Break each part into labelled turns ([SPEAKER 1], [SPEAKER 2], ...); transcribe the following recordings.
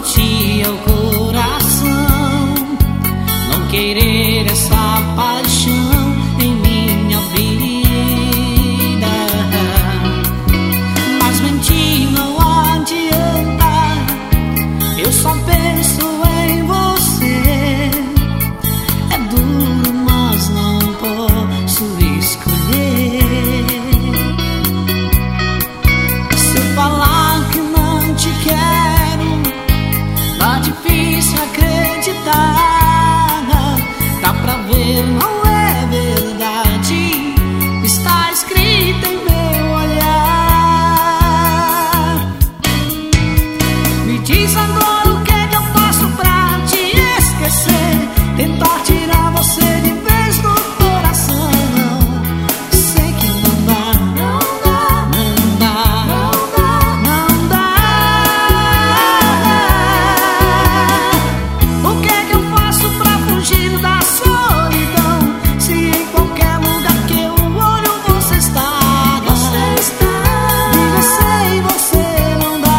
[SPEAKER 1] doentia o coração, não querer essa paixão em minha vida. Mas mentir não adianta, eu só penso em você. É duro, mas não posso escolher. Se eu falar que não te quero, tá difícil acreditar. Dá pra ver, não é verdade, está escrito em meu olhar. Me diz agora o que é que eu faço pra te esquecer, tentar tirar você de vez do coração. Sei que não dá, não dá, não dá, não dá, não dá. O que é que eu faço pra fugir da solidão, se em qualquer lugar que eu olho você está? Você está. Viver sem você não dá.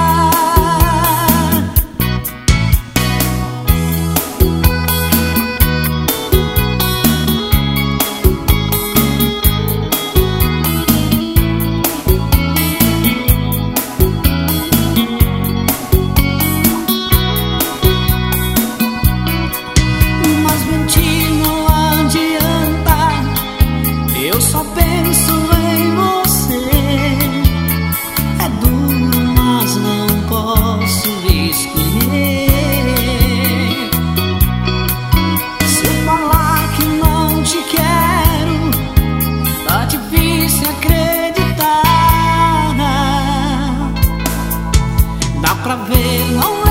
[SPEAKER 1] Mas mentir não adianta, eu só penso em você. É duro, mas não posso escolher. Se eu falar que não te quero, tá difícil acreditar. Dá pra ver, não